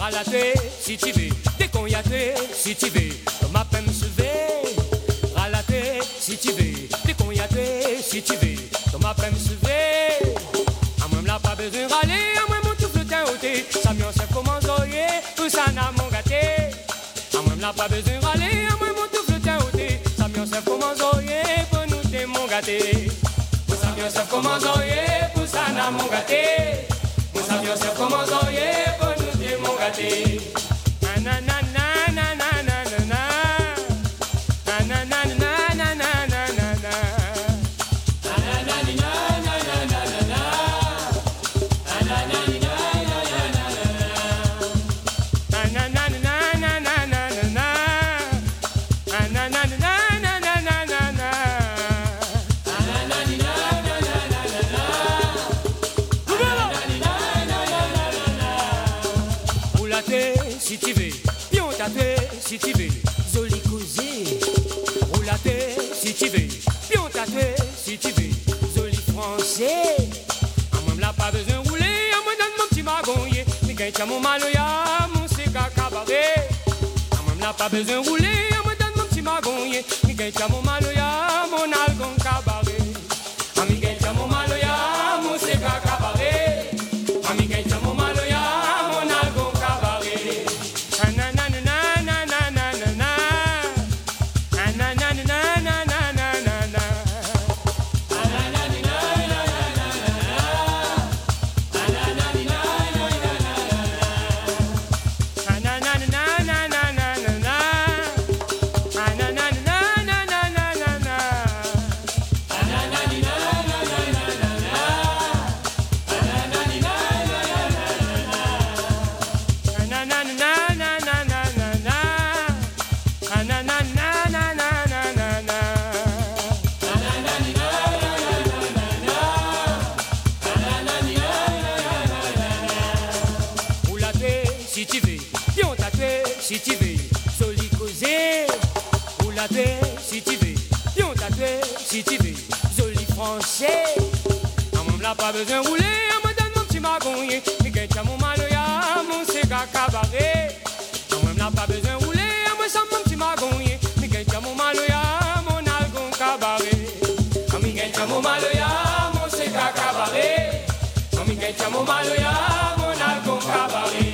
Ralaté, si tu veux, décognaté, si tu veux, comme ma peine se veut. Ralaté, si tu veux, décognaté, si tu veux, comme ma peine se veut. À moi, m'l'a pas besoin de râler, à moi, mon tout flottin ôté. Ça m'y en sait comment zoyer, tout ça n'a mon gâté. À moi, m'l'a pas besoin de râler, à moi, mon tout flottin ôté. Ça m'y en sait comment zoyer, pour nous t'es mon gâté. Ça m'y en sait comment zoyer, pour ça n'a mon gâté. Ça m'y en sait comment zoyer, pour nous t'es mon gâté. Si tu veux, pion tatoué, si tu veux, joli causé. Roulaté, si tu veux, pion tatoué, si tu veux, joli français. À moi, m'l'a pas besoin de rouler, à moi, donne mon petit magonnier. Mais quand mon maloya, mon cigare cabaret. À moi, m'l'a pas besoin de rouler, à moi, donne mon petit magonnier. Mais quand mon maloya, mon algon cabaret. À moi, quand mon maloya, mon cigare cabaret. À moi, quand mon maloya, mon algon cabaret. Si tu veux, joli causé. Roulaté, si tu veux, pion tatoué, si tu veux, joli français. À moi, m'l'a pas besoin de rouler, à moi, donne mon petit magonnier. Mais quand mon maloya, mon cigare cabaret. À moi, m'l'a pas besoin de rouler, à moi, sans mon petit magonnier. Mais quand mon maloya, mon algon cabaret. À moi, quand mon maloya, mon cigare cabaret. À moi, quand mon maloya, mon algon cabaret.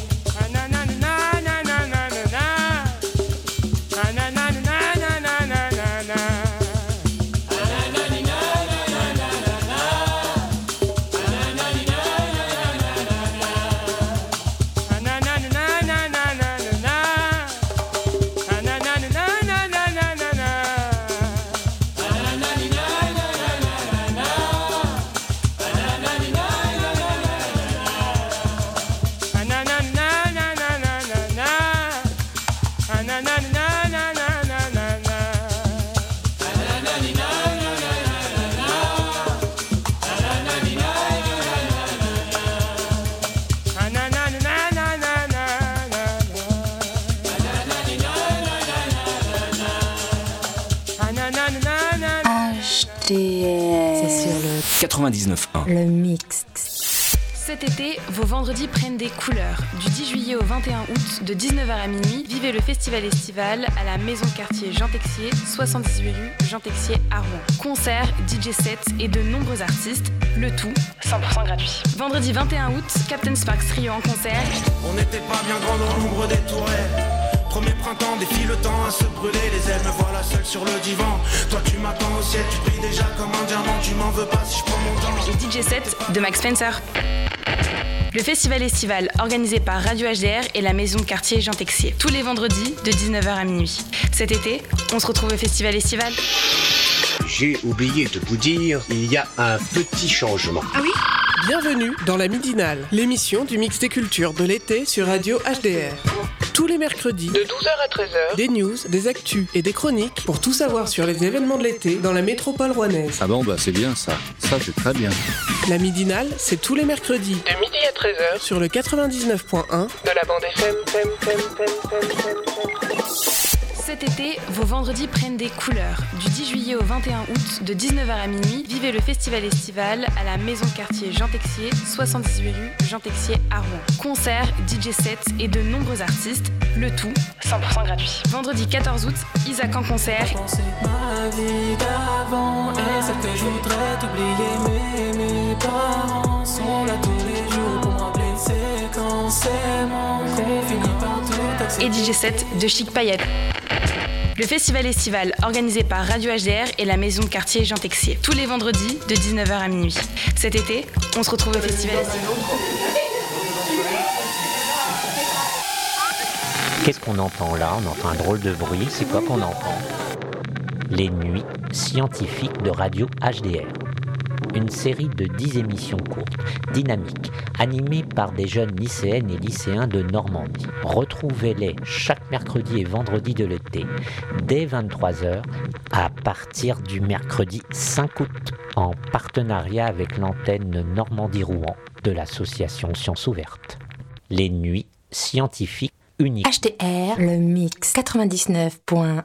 C'est sur le 99.1. Le mix. Cet été, vos vendredis prennent des couleurs. Du 10 juillet au 21 août, de 19h à minuit, vivez le festival estival à la maison quartier Jean Texier, 78 rue Jean Texier à Rouen. Concerts, DJ sets et de nombreux artistes, le tout 100% gratuit. Vendredi 21 août, Captain Sparks Trio en concert. On n'était pas bien grand dans l'ombre des tourelles. Premier printemps, défile le temps à se brûler les ailes. Me voilà seul sur le divan. Toi tu m'attends au ciel, tu brilles déjà comme un diamant. Tu m'en veux pas si je prends mon temps. Et DJ set de Max Spencer. Le festival estival organisé par Radio HDR et la maison de quartier Jean Texier. Tous les vendredis de 19h à minuit. Cet été, on se retrouve au festival estival. J'ai oublié de vous dire, il y a un petit changement. Ah oui ? Bienvenue dans la Midinale, l'émission du mix des cultures de l'été sur Radio HDR. Tous les mercredis, de 12h à 13h, des news, des actus et des chroniques pour tout savoir sur les événements de l'été dans la métropole rouennaise. Ah bon, bah c'est bien ça. Ça, c'est très bien. La Midinale, c'est tous les mercredis, de midi à 13h, sur le 99.1 de la bande FM. Cet été, vos vendredis prennent des couleurs. Du 10 juillet au 21 août, de 19h à minuit, vivez le festival estival à la maison quartier Jean Texier, 78 rue Jean Texier à Rouen. Concerts, DJ sets et de nombreux artistes, le tout 100% gratuit. Vendredi 14 août, Isaac en concert. Ma vie d'avant et celle que je voudrais t'oublier, mais mes parents sont là tous les jours pour me rappeler de séquences, c'est mon qu'on finit par tout accepter. Et DJ set de Chic Payette. Le festival estival organisé par Radio HDR et la maison de quartier Jean Texier. Tous les vendredis de 19h à minuit. Cet été, on se retrouve au festival estival. Qu'est-ce qu'on entend là? On entend un drôle de bruit. C'est quoi qu'on entend? Les nuits scientifiques de Radio HDR. Une série de 10 émissions courtes, dynamiques, animées par des jeunes lycéennes et lycéens de Normandie. Retrouvez-les chaque mercredi et vendredi de l'été, dès 23h, à partir du mercredi 5 août, en partenariat avec l'antenne Normandie-Rouen de l'association Sciences Ouvertes. Les nuits scientifiques uniques. HDR, le mix 99.1.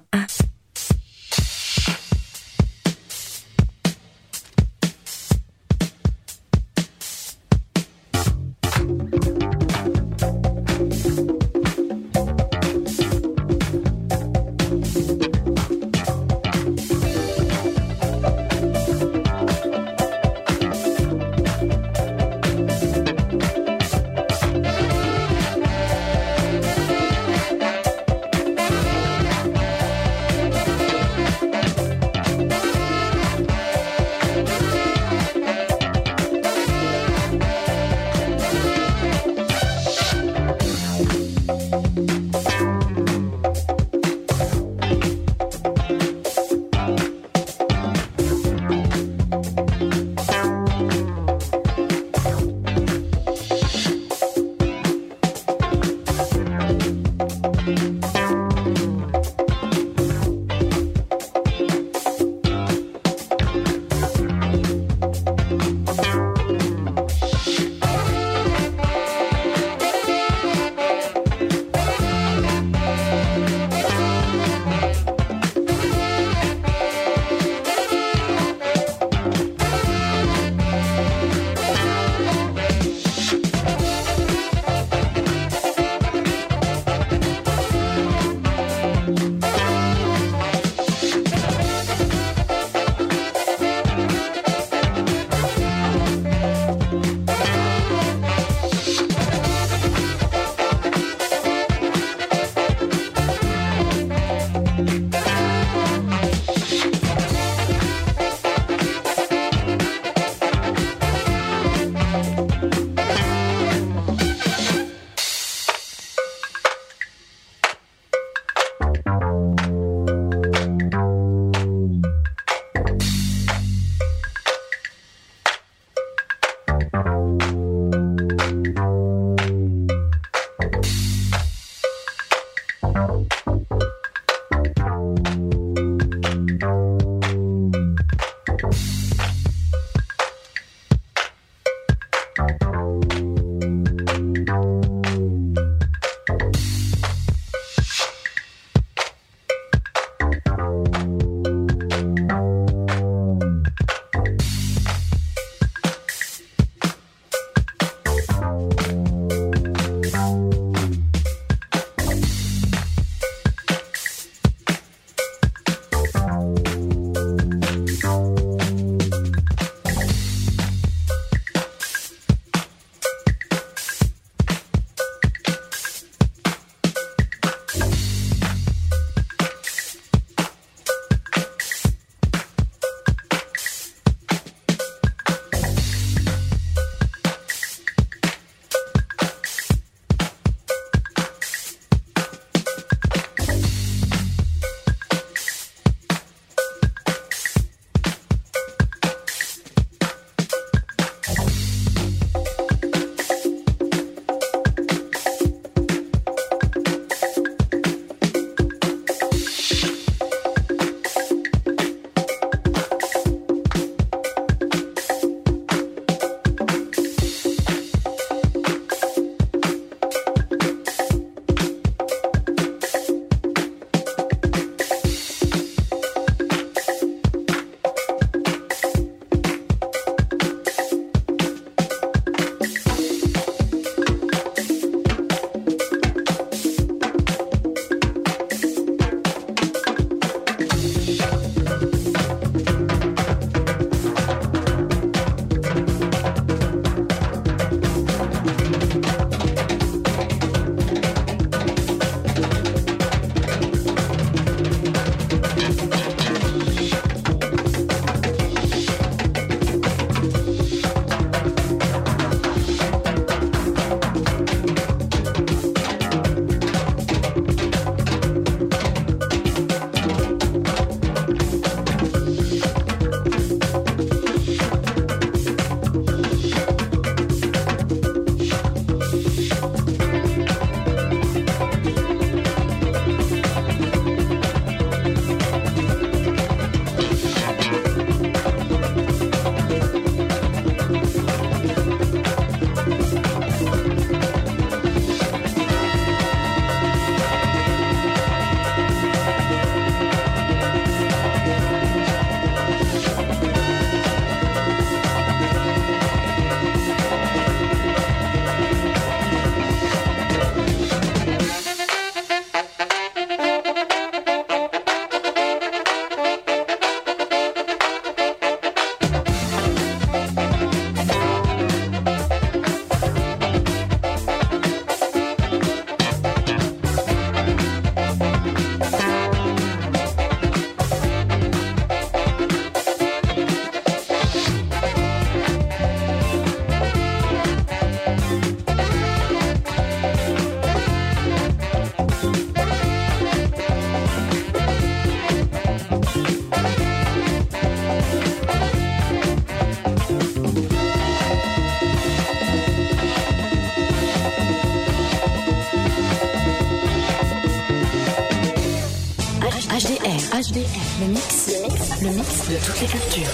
HDR. Le mix de toutes les cultures.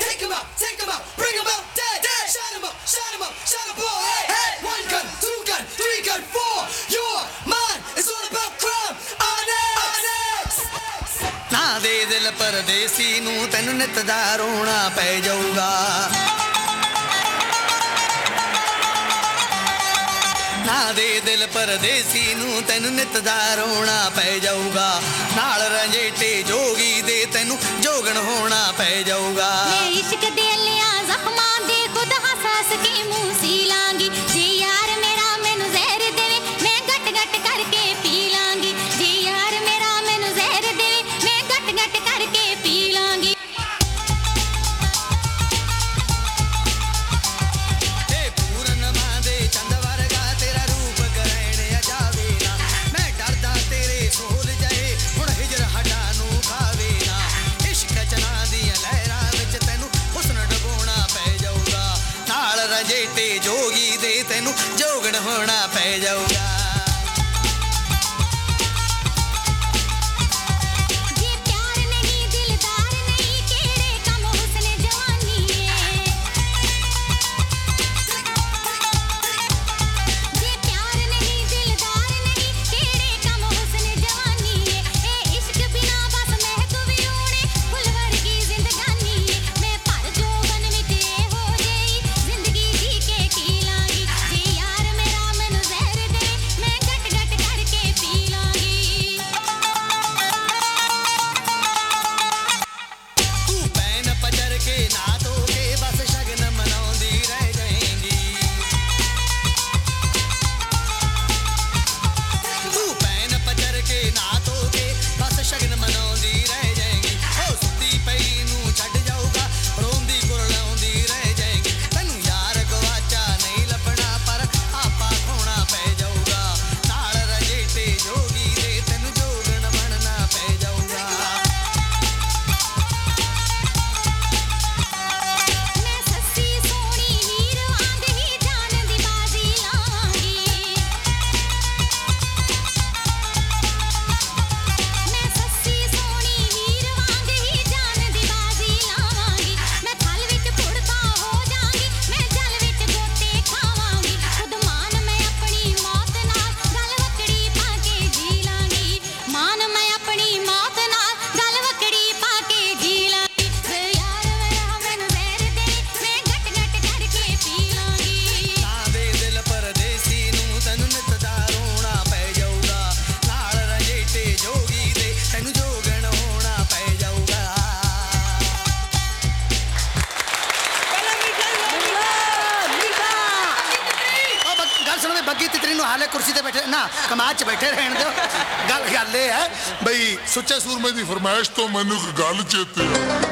ਨਾ ਦੇ ਦਿਲ ਪਰਦੇਸੀ ਨੂੰ ਤੈਨੂੰ ਨਿਤ ਦਾ ਰੋਣਾ ਪੈ ਜਾਊਗਾ ਨਾ ਦੇ ਦਿਲ ਪਰਦੇਸੀ ਨੂੰ ਤੈਨੂੰ ਨਿਤ ਦਾ ਰੋਣਾ ਪੈ ਜਾਊਗਾ ਨਾਲ ਰੰਜੇਟੇ ਜੋਗੀ ਦੇ ਤੈਨੂੰ ਜੋਗਣ ਹੋਣਾ ਪੈ ਜਾਊਗਾ ਮੈਂ ਇਸ਼ਕ ਦੇ ਲਿਆ ਜ਼ਖਮਾਂ ਦੇ ਖੁਦ ਹੱਸ ਕੇ ਮੂੰਹ ਸੀ ਲਾਂਗੀ ਜੇ ਯਾਰ ਮੇਰਾ ਮੈਨੂੰ ਜ਼ਹਿਰ ਦੇਵੇ ਮੈਂ ਗੱਟ ਗੱਟ ਕਰਕੇ ਪੀ ਲਾਂਗੀ ਜੇ ਯਾਰ ਮੇਰਾ ਮੈਨੂੰ ਜ਼ਹਿਰ ਦੇਵੇ ਮੈਂ ਗੱਟ ਗੱਟ ਕਰਕੇ ਪੀ ਲਾਂਗੀ ਜੇਟੇ ਜੋਗੀ ਦੇ ਤੈਨੂੰ ਜੋਗਣ ਹੋਣਾ ਪੈ ਜਾਊਗਾ ਕਮਾਚ ਬੈਠੇ ਰਹਿਣ ਦਿਓ ਗੱਲ ਇਹ ਹੈ ਬਈ ਸੁੱਚੇ ਸੂਰਮੇ ਦੀ ਫਰਮਾਇਸ਼ ਤੋਂ ਮੈਨੂੰ ਇੱਕ ਗੱਲ ਚੇਤੇ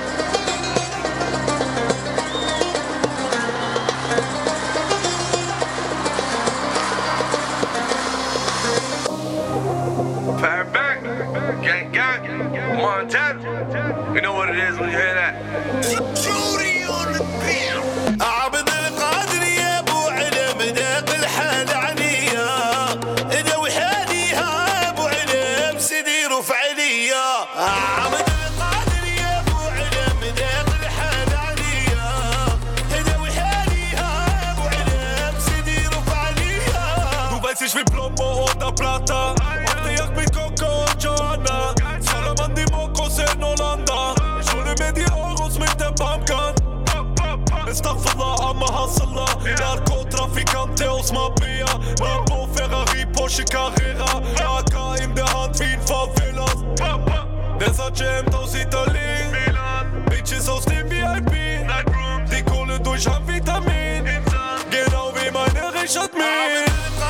Montana, you know what it is when you hear that. Judy on the beat. عبد القادر يا ابو علم داق الحال عنيا اذا وحاليها ابو علم سيدي رفع عليا عبد القادر يا ابو علم داق الحال عنيا اذا وحاليها ابو علم سيدي رفع عليا وبس في بلومو اودا بلاتا وقتك بكوكو جوانا سلام دي موكوس ان هولندا شو الميديا اوغوس من تبامكان استغفر الله اما حصل ناركو ترافيكانتي واسمع بيا لامبو فيراري بوشي كاريرا AK in der Hand wie in Favelas Versace Hemd aus Italien Bitches aus dem VIP Die Kohle durch Amphetamin Genau wie meine Richard Mille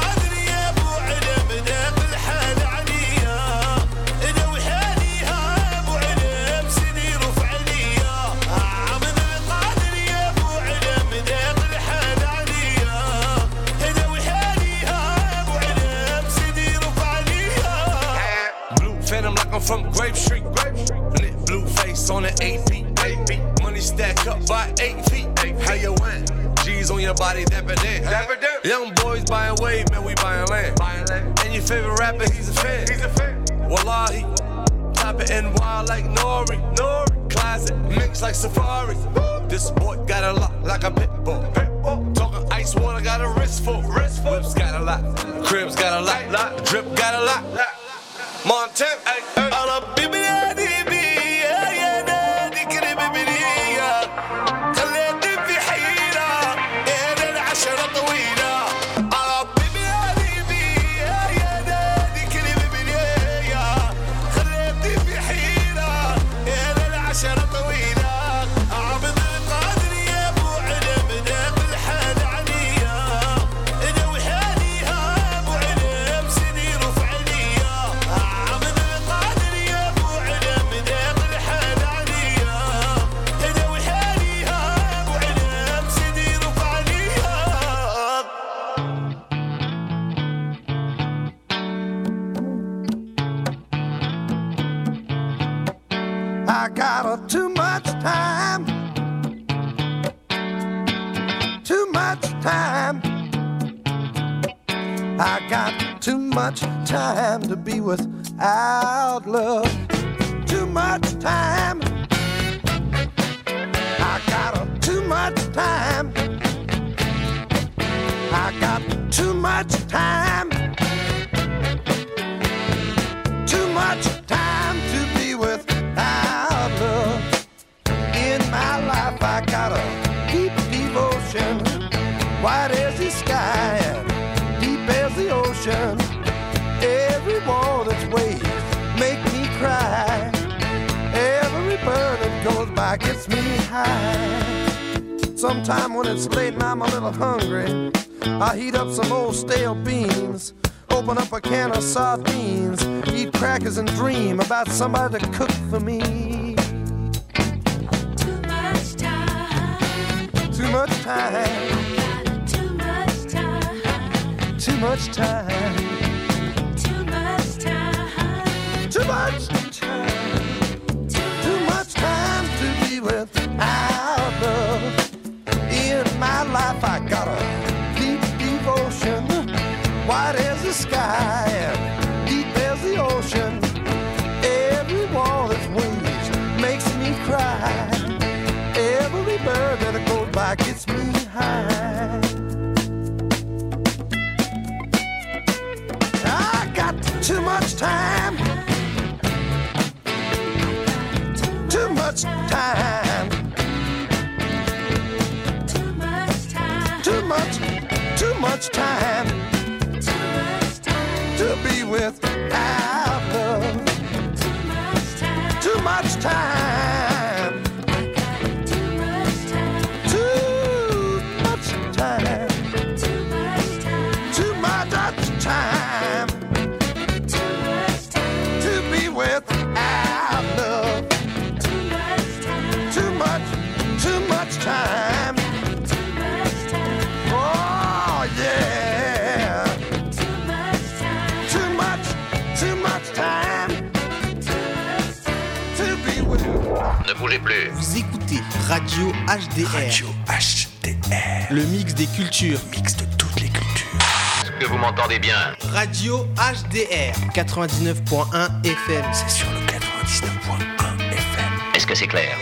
I'm from Grape Street, lit blue face on the 8 feet. Money stack up by 8 feet. How you win? G's on your body, dapper then. Young boys buying wave, man, we buying land. And your favorite rapper, he's a fan. Wallahi, top vibing and wild like Nori. Classic, mix like Safari. This boy got a lot like a pit bull. Talking ice water, got a wrist full. Whips got a lot, cribs got a lot, drip got a lot. Montana, all up, baby, too much time. I got too much time to be without love. Too much time. I got too much time. I got too much time. Too much time to be without love. In my life I got a deep devotion, wide as the sky and deep as the ocean. Every wall that's waves make me cry. Every bird that goes by gets me high. Sometime when it's late and I'm a little hungry, I heat up some old stale beans, open up a can of sardines, eat crackers and dream about somebody to cook for me. Too much time. Too much time. Too much time. Too much time. Too much time. Too much time. Too much time to be without love. In my life I got a deep devotion, wide as the sky and deep as the ocean. Every wall that's waves makes me cry. Every bird that goes by gets me high. I got too much time. Too much time. Too much time. Too much time. To be without love. Too much time. Too much time. Too much time. Too much time. Too much time. Too much time. Too much time. To be without love. Too much time. Too much time. Too much time. Oh yeah. Too much time. Too much time. To be with you. Ne bougez plus. Vous écoutez Radio HDR. Radio HDR. Le mix des cultures. Mix de toutes les cultures. Est-ce que vous m'entendez bien? Radio HDR 99.1 FM. C'est sur le 99.1 FM. Est-ce que c'est clair?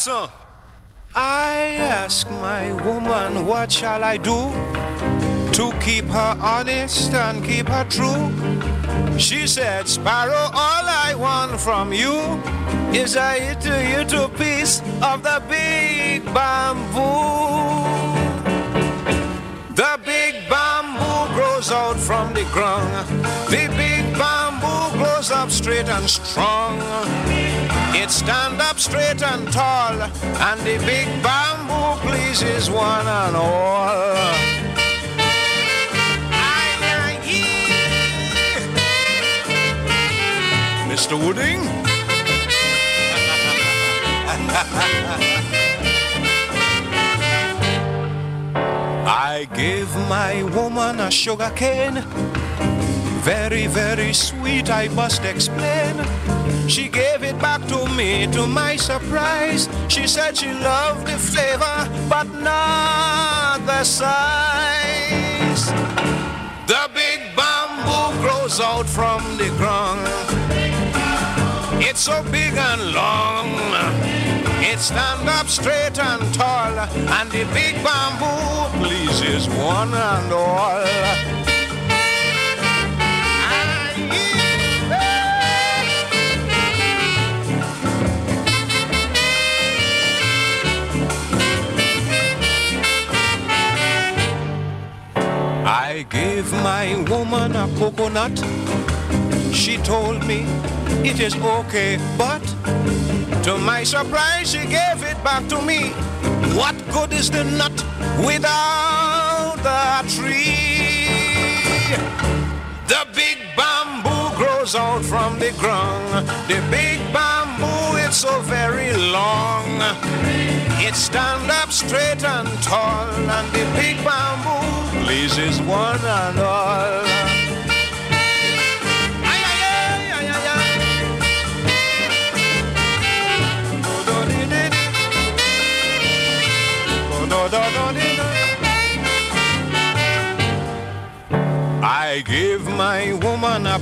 Listen. I ask my woman, what shall I do to keep her honest and keep her true? She said, Sparrow, all I want from you is a little piece of the big bamboo. The big bamboo grows out from the ground. The big bamboo grows up straight and strong. It stand up straight and tall, and the big bamboo pleases one and all. Mr. Wooding? I gave my woman a sugar cane, very, very sweet, I must explain. She gave it back to me, to my surprise. She said she loved the flavor, but not the size. The big bamboo grows out from the ground. It's so big and long. It stand up straight and tall, and the big bamboo pleases one and all. I gave my woman a coconut. She told me it is okay, but to my surprise, she gave it back to me. What good is the nut without the tree? The big bamboo grows out from the ground. The big bamboo, it's so very long. It stand up straight and tall, and the big bamboo pleases one and all. I give my woman a